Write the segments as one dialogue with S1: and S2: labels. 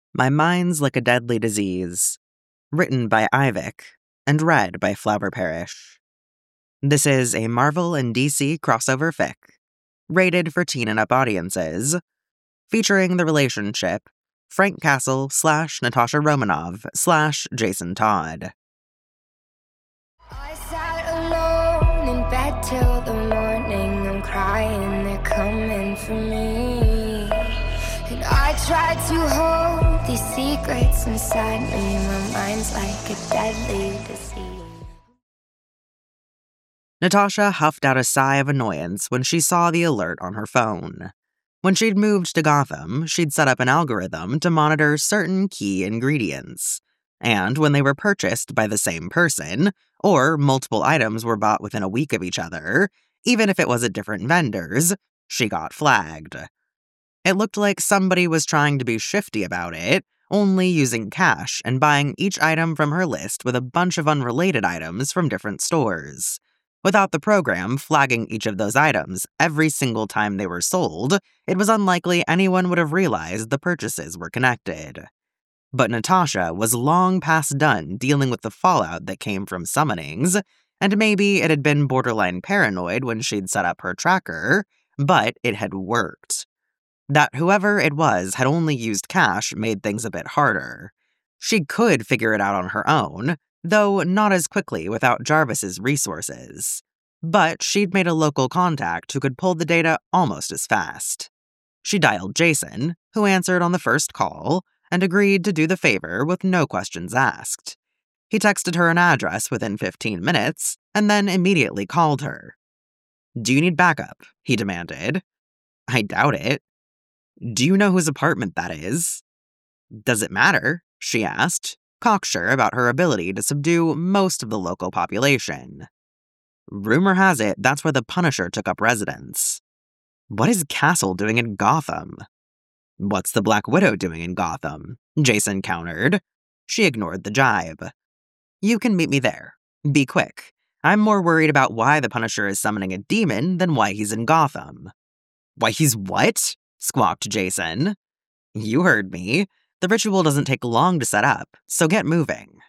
S1: My Mind's Like a Deadly Disease, written by Ivik and read by Flower Parish. This is a Marvel and DC crossover fic, rated for teen and up audiences, featuring the relationship Frank Castle / Natasha Romanoff / Jason Todd.
S2: I sat alone in bed till the morning. I'm crying, they're coming for me. And I tried to hold these secrets inside me. My mind's like a deadly disease.
S1: Natasha huffed out a sigh of annoyance when she saw the alert on her phone. When she'd moved to Gotham, she'd set up an algorithm to monitor certain key ingredients. And when they were purchased by the same person, or multiple items were bought within a week of each other, even if it was at different vendors, she got flagged. It looked like somebody was trying to be shifty about it, only using cash and buying each item from her list with a bunch of unrelated items from different stores. Without the program flagging each of those items every single time they were sold, it was unlikely anyone would have realized the purchases were connected. But Natasha was long past done dealing with the fallout that came from summonings, and maybe it had been borderline paranoid when she'd set up her tracker, but it had worked. That whoever it was had only used cash made things a bit harder. She could figure it out on her own, though not as quickly without Jarvis's resources. But she'd made a local contact who could pull the data almost as fast. She dialed Jason, who answered on the first call, and agreed to do the favor with no questions asked. He texted her an address within 15 minutes, and then immediately called her. "Do you need backup?" he demanded. "I doubt it." "Do you know whose apartment that is?" "Does it matter?" she asked, cocksure about her ability to subdue most of the local population. "Rumor has it that's where the Punisher took up residence." "What is Castle doing in Gotham?" "What's the Black Widow doing in Gotham?" Jason countered. She ignored the jibe. "You can meet me there. Be quick. I'm more worried about why the Punisher is summoning a demon than why he's in Gotham." "Why he's what?" squawked Jason. "You heard me. The ritual doesn't take long to set up, so get moving."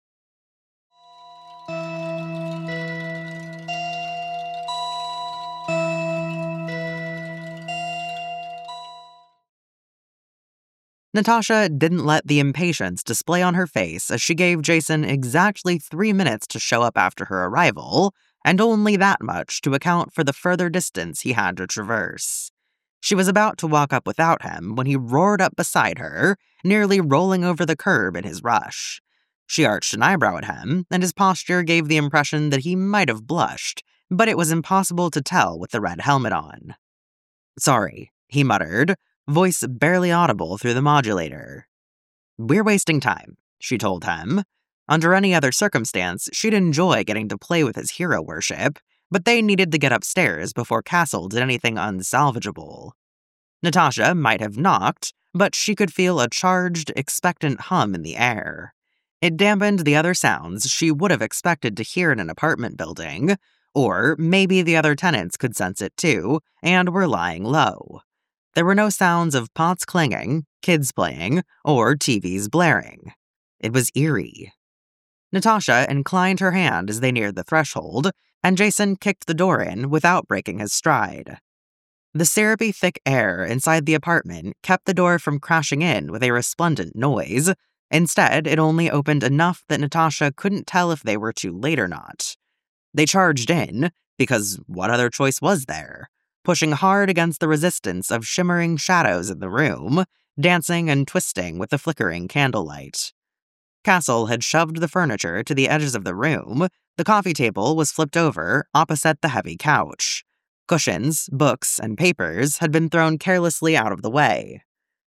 S1: Natasha didn't let the impatience display on her face as she gave Jason exactly 3 minutes to show up after her arrival, and only that much to account for the further distance he had to traverse. She was about to walk up without him when he roared up beside her, nearly rolling over the curb in his rush. She arched an eyebrow at him, and his posture gave the impression that he might have blushed, but it was impossible to tell with the red helmet on. "Sorry," he muttered, voice barely audible through the modulator. "We're wasting time," she told him. Under any other circumstance, she'd enjoy getting to play with his hero worship, but they needed to get upstairs before Castle did anything unsalvageable. Natasha might have knocked, but she could feel a charged, expectant hum in the air. It dampened the other sounds she would have expected to hear in an apartment building, or maybe the other tenants could sense it too, and were lying low. There were no sounds of pots clanging, kids playing, or TVs blaring. It was eerie. Natasha inclined her hand as they neared the threshold, and Jason kicked the door in without breaking his stride. The syrupy thick air inside the apartment kept the door from crashing in with a resplendent noise. Instead, it only opened enough that Natasha couldn't tell if they were too late or not. They charged in, because what other choice was there? Pushing hard against the resistance of shimmering shadows in the room, dancing and twisting with the flickering candlelight. Castle had shoved the furniture to the edges of the room. The coffee table was flipped over opposite the heavy couch. Cushions, books, and papers had been thrown carelessly out of the way.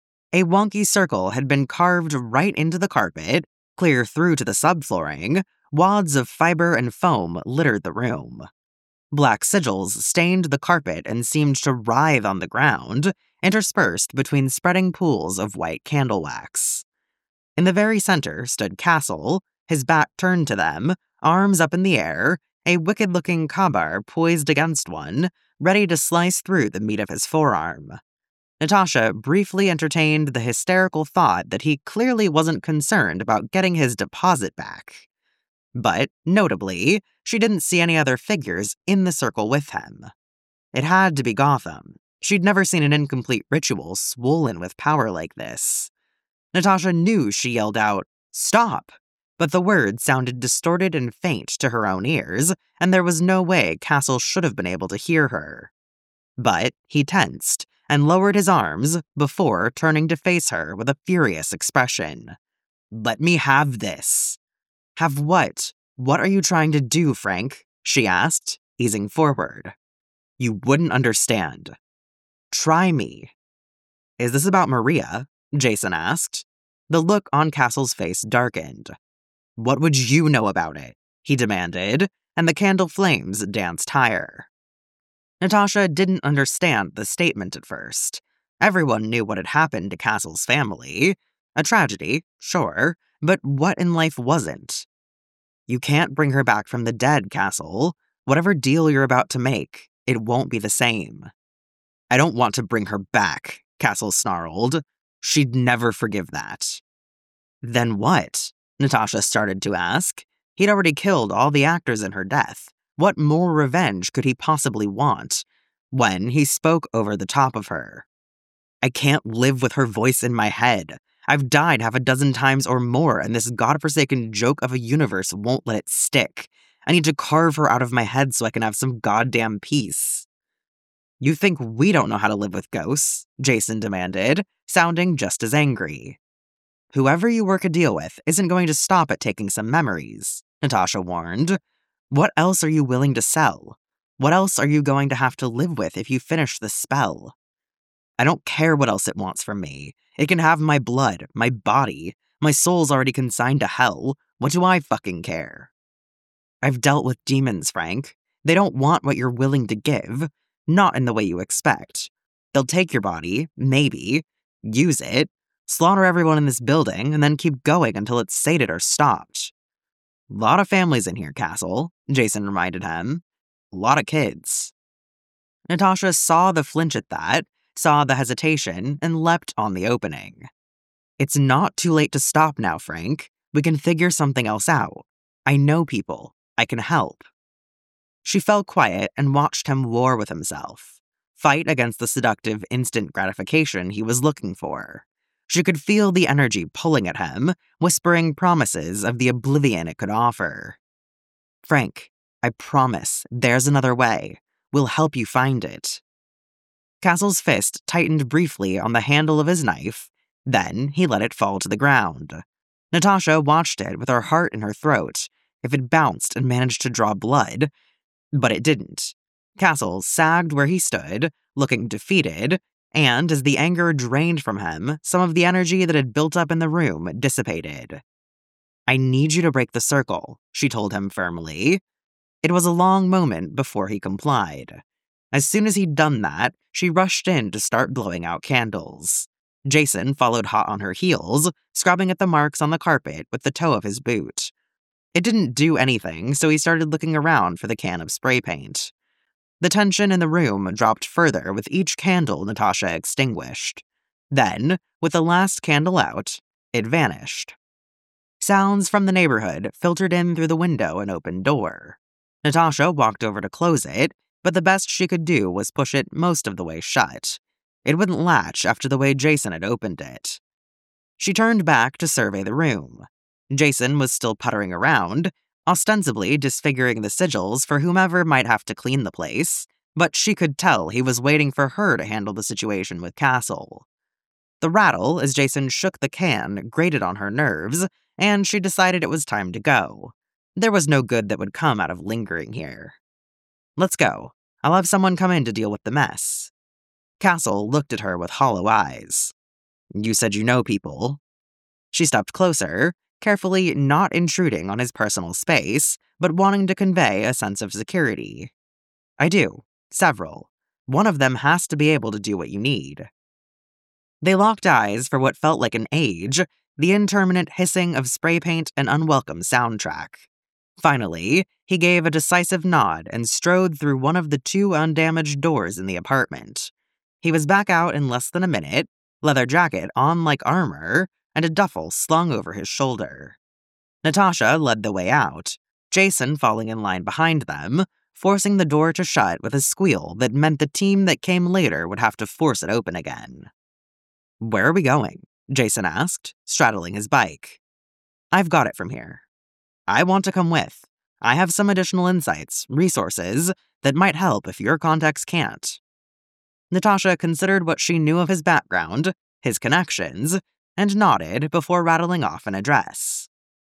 S1: A wonky circle had been carved right into the carpet, clear through to the subflooring. Wads of fiber and foam littered the room. Black sigils stained the carpet and seemed to writhe on the ground, interspersed between spreading pools of white candle wax. In the very center stood Castle, his back turned to them, arms up in the air, a wicked-looking Kabar poised against one, ready to slice through the meat of his forearm. Natasha briefly entertained the hysterical thought that he clearly wasn't concerned about getting his deposit back. But, notably, she didn't see any other figures in the circle with him. It had to be Gotham. She'd never seen an incomplete ritual swollen with power like this. Natasha knew she yelled out, "Stop!" But the words sounded distorted and faint to her own ears, and there was no way Castle should have been able to hear her. But he tensed and lowered his arms before turning to face her with a furious expression. "Let me have this." "Have what? What are you trying to do, Frank?" she asked, easing forward. "You wouldn't understand." "Try me." "Is this about Maria?" Jason asked. The look on Castle's face darkened. "What would you know about it?" he demanded, and the candle flames danced higher. Natasha didn't understand the statement at first. Everyone knew what had happened to Castle's family. A tragedy, sure, but what in life wasn't? "You can't bring her back from the dead, Castle. Whatever deal you're about to make, it won't be the same." "I don't want to bring her back," Castle snarled. "She'd never forgive that." "Then what?" Natasha started to ask. He'd already killed all the actors in her death. What more revenge could he possibly want? When he spoke over the top of her. "I can't live with her voice in my head. I've died half a dozen times or more, and this godforsaken joke of a universe won't let it stick. I need to carve her out of my head so I can have some goddamn peace." "You think we don't know how to live with ghosts?" Jason demanded, sounding just as angry. "Whoever you work a deal with isn't going to stop at taking some memories," Natasha warned. "What else are you willing to sell? What else are you going to have to live with if you finish the spell?" "I don't care what else it wants from me. It can have my blood, my body. My soul's already consigned to hell. What do I fucking care?" "I've dealt with demons, Frank. They don't want what you're willing to give. Not in the way you expect. They'll take your body, maybe, use it, slaughter everyone in this building, and then keep going until it's sated or stopped." "Lot of families in here, Castle," Jason reminded him. "Lot of kids." Natasha saw the flinch at that, saw the hesitation, and leapt on the opening. "It's not too late to stop now, Frank. We can figure something else out. I know people. I can help." She fell quiet and watched him war with himself, fight against the seductive instant gratification he was looking for. She could feel the energy pulling at him, whispering promises of the oblivion it could offer. "Frank, I promise, there's another way. We'll help you find it." Castle's fist tightened briefly on the handle of his knife, then he let it fall to the ground. Natasha watched it with her heart in her throat. If it bounced and managed to draw blood, but it didn't. Castle sagged where he stood, looking defeated, and as the anger drained from him, some of the energy that had built up in the room dissipated. "I need you to break the circle," she told him firmly. It was a long moment before he complied. As soon as he'd done that, she rushed in to start blowing out candles. Jason followed hot on her heels, scrubbing at the marks on the carpet with the toe of his boot. It didn't do anything, so he started looking around for the can of spray paint. The tension in the room dropped further with each candle Natasha extinguished. Then, with the last candle out, it vanished. Sounds from the neighborhood filtered in through the window and open door. Natasha walked over to close it, but the best she could do was push it most of the way shut. It wouldn't latch after the way Jason had opened it. She turned back to survey the room. Jason was still puttering around, ostensibly disfiguring the sigils for whomever might have to clean the place, but she could tell he was waiting for her to handle the situation with Castle. The rattle as Jason shook the can grated on her nerves, and she decided it was time to go. There was no good that would come out of lingering here. "Let's go. I'll have someone come in to deal with the mess." Castle looked at her with hollow eyes. "You said you know people." She stepped closer, carefully not intruding on his personal space, but wanting to convey a sense of security. "I do. Several. One of them has to be able to do what you need." They locked eyes for what felt like an age, the intermittent hissing of spray paint and unwelcome soundtrack. Finally, he gave a decisive nod and strode through one of the two undamaged doors in the apartment. He was back out in less than a minute, leather jacket on like armor, and a duffel slung over his shoulder. Natasha led the way out, Jason falling in line behind them, forcing the door to shut with a squeal that meant the team that came later would have to force it open again. "Where are we going?" Jason asked, straddling his bike. "I've got it from here. I want to come with. I have some additional insights, resources, that might help if your contacts can't." Natasha considered what she knew of his background, his connections, and nodded before rattling off an address.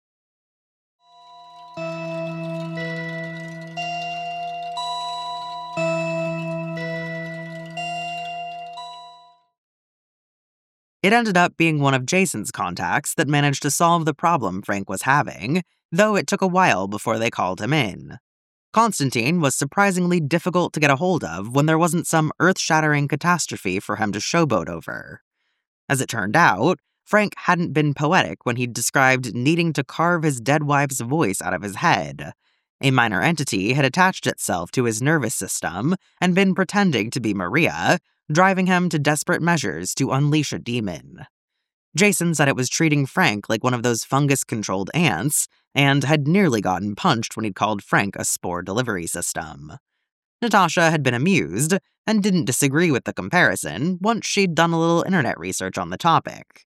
S1: It ended up being one of Jason's contacts that managed to solve the problem Frank was having, though it took a while before they called him in. Constantine was surprisingly difficult to get a hold of when there wasn't some earth-shattering catastrophe for him to showboat over. As it turned out, Frank hadn't been poetic when he'd described needing to carve his dead wife's voice out of his head. A minor entity had attached itself to his nervous system and been pretending to be Maria, driving him to desperate measures to unleash a demon. Jason said it was treating Frank like one of those fungus-controlled ants, and had nearly gotten punched when he'd called Frank a spore delivery system. Natasha had been amused, and didn't disagree with the comparison once she'd done a little internet research on the topic.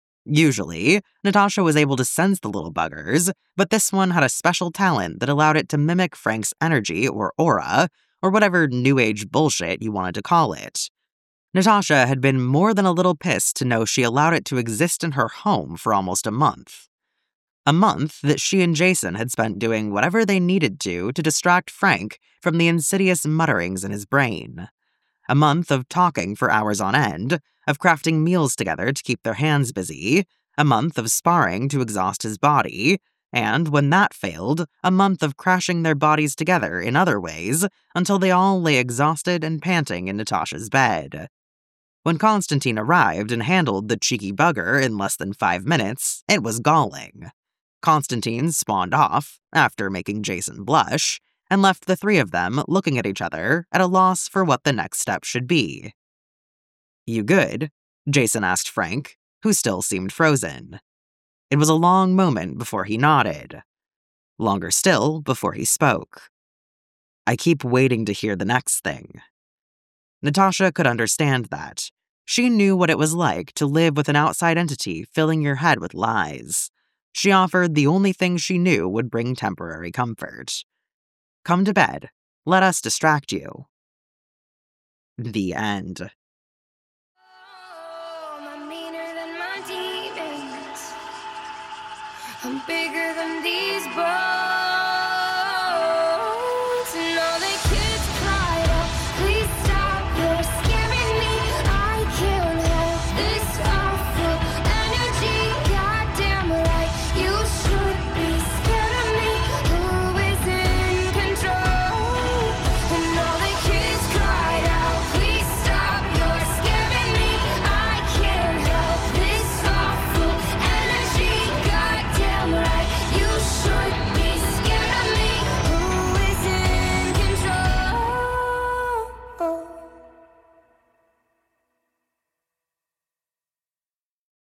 S1: Usually, Natasha was able to sense the little buggers, but this one had a special talent that allowed it to mimic Frank's energy or aura, or whatever new age bullshit you wanted to call it. Natasha had been more than a little pissed to know she allowed it to exist in her home for almost a month. A month that she and Jason had spent doing whatever they needed to distract Frank from the insidious mutterings in his brain. A month of talking for hours on end, of crafting meals together to keep their hands busy, a month of sparring to exhaust his body, and when that failed, a month of crashing their bodies together in other ways until they all lay exhausted and panting in Natasha's bed. When Constantine arrived and handled the cheeky bugger in less than 5 minutes, it was galling. Constantine spawned off, after making Jason blush, and left the three of them looking at each other at a loss for what the next step should be. "You good?" Jason asked Frank, who still seemed frozen. It was a long moment before he nodded. Longer still before he spoke. "I keep waiting to hear the next thing." Natasha could understand that. She knew what it was like to live with an outside entity filling your head with lies. She offered the only thing she knew would bring temporary comfort. "Come to bed. Let us distract you." The end.
S2: Oh, I'm meaner than my demons. I'm bigger than these bones.